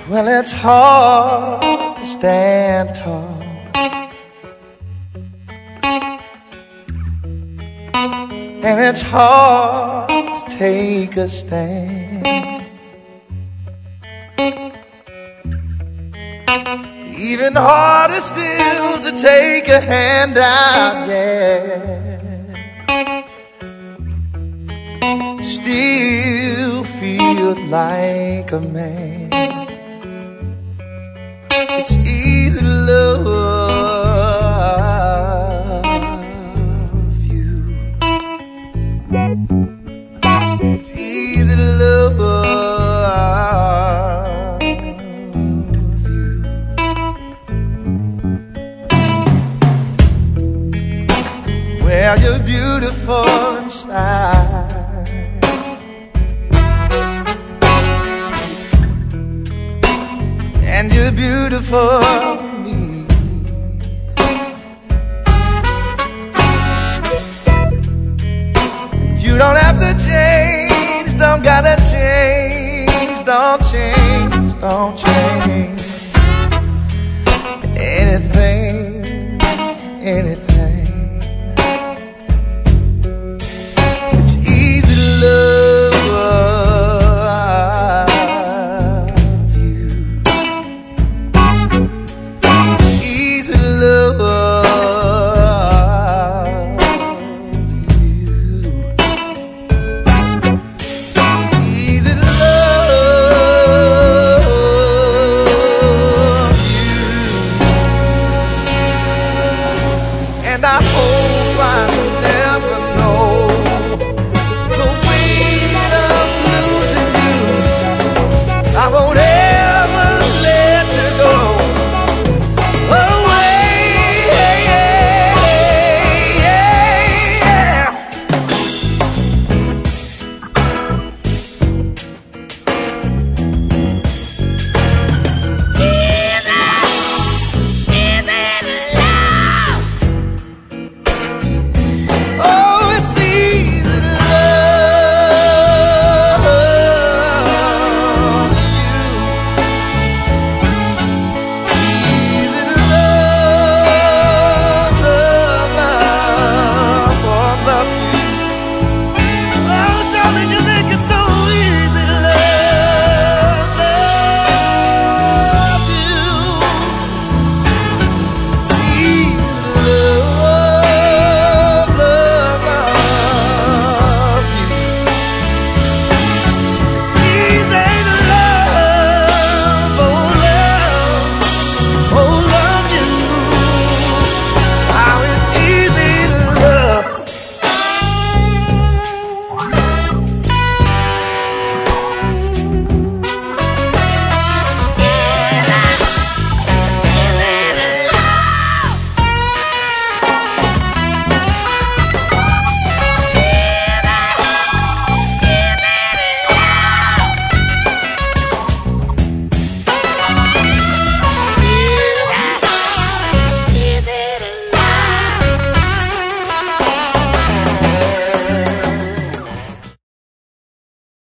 Well, it's hard to stand tall, and it's hard to take a stand. Even harder still to take a hand out, yeah. Still feel like a man. It's easy to love you. It's easy to love you. Well, you're beautiful inside, and you're beautiful